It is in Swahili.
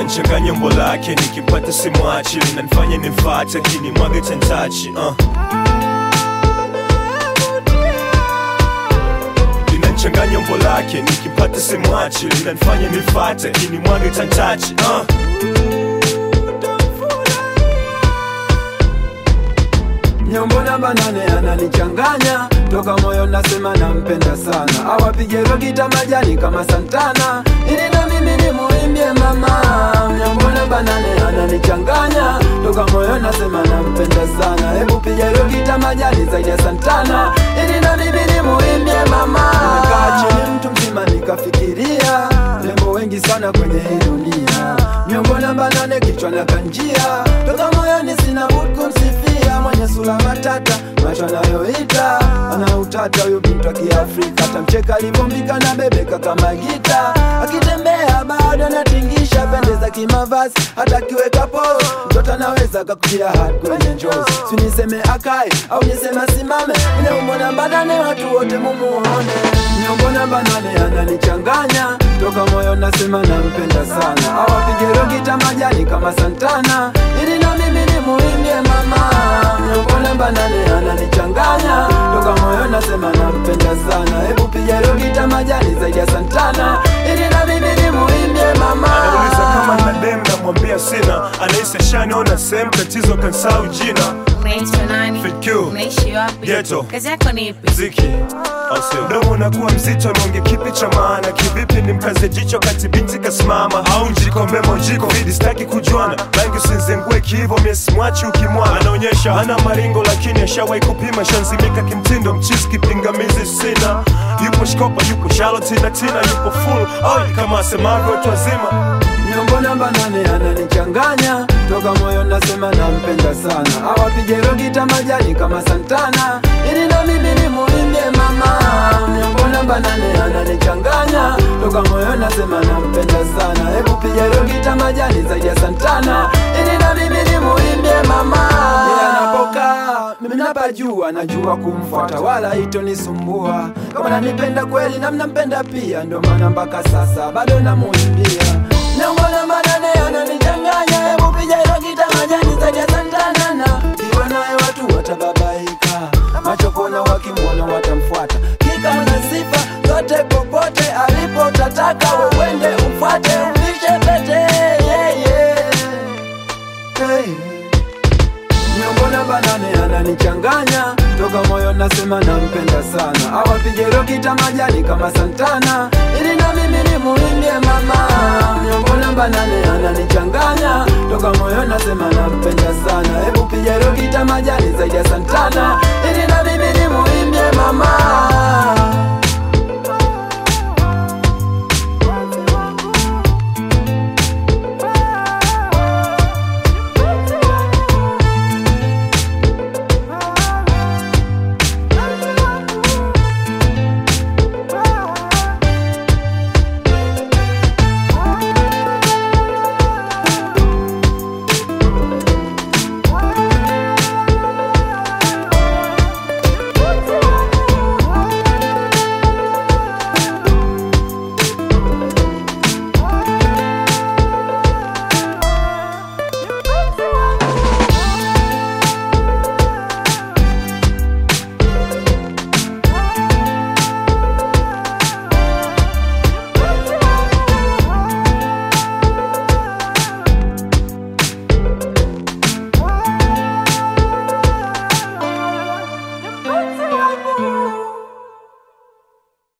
linachanganya umbo lake, nikipata simwachi, linanifanya nimfuate kini mwage tantachi. Linachanganya umbo lake, nikipata simwachi, linanifanya nimfuate kini mwage tantachi. Nyombo namba 8 ananichanganya, toka moyo nasema nampenda sana. Awapige rogita majani kama Santana, ili na mimi nimuimbie mama. Nyombo namba 8 ananichanganya, toka moyo nasema nampenda sana. Hebu piga rogita majani zaidi ya Santana, ili na mimi nimuimbie mama. Nimekaa chini mtu mzima nikafikiria, lembo wengi sana kwenye hii dunia. Nyombo namba 8 kichwa na kanjia, toka moyoni sina budi kumsifia. Mwenye sura matata, macho anayoita, ana utata huyo bintu wa Kiafrika. Tamcheka alivombika na bebeka kama gita, akitembea bado anatingisha, pendeza kimavazi hata kiweka pose. Mtoto anaweza kakutia hard kwenye njozi, si niseme akae au niseme simame. Nyombo namba 8 watu wote mumuone. Nyombo namba 8 ananichanganya, toka moyo nasema nampenda sana. Awapige rogita majani kama Santana, ili na mimi nimuimbie mama. Nyombo namba 8 ananichanganya, toka moyo nasema nampenda sana. Hebu piga rogita majani zaidi ya Santana, ili na mimi nimuimbie mama. Anauliza kama na dem na mwambia sina, anaisi shaniona same tatizo kansau jina. Unaitwa nani? FitQ. Unaishi wapi? Ghetto. Kazi yako ni ipi? Ziki. Domo unakuwa mzito, monge kipi cha maana? Kivipi ni mkaze jicho kati binti kasimama? Au njikombe mojiko vidi staki kujuana. Langi usinzengue kihivo miesi mwachi ukimwana. Anaonyesha hana maringo lakini ashawai kupima. Shanzimika kimtindo mchizi kipingamizi sina. Yupo shkopa, yupo Charlotte na Tina, yupo full oi kama asemavyo watu wazima. Nyombo namba 8 ananichanganya, toka moyo nasema nampenda sana. Awapige rogita majani kama Santana, ili na mimi nimuimbie mama. Nyombo namba 8 ananichanganya, toka moyo nasema nampenda sana. Hebu piga rogita majani zaidi ya Santana, ili na mimi nimuimbie mama. Anapokaa mimi napajua, najua kumfuata wala itonisumbua. Kama nanipenda kweli na mnampenda pia, ndio maana mpaka sasa bado namuimbia. Nyombo namba 8 ananichanganya, hebu piga rogita majani zaidi ya Santana. Na kiwa naye watu watababaika, macho kona wakimwona watamfuata. Kika na sifa zote popote alipo, tataka wewende umfuate, umvishe pete, yeah, yeah. Hey. Nyombo namba 8 ananichanganya, toka moyo nasema nampenda sana. Awapige rogita majani kama Santana, ili na mimi nimuimbie mama. Nyombo namba 8 ananichanganya, toka moyo nasema nampenda sana. Hebu piga rogita majani zaidi ya Santana,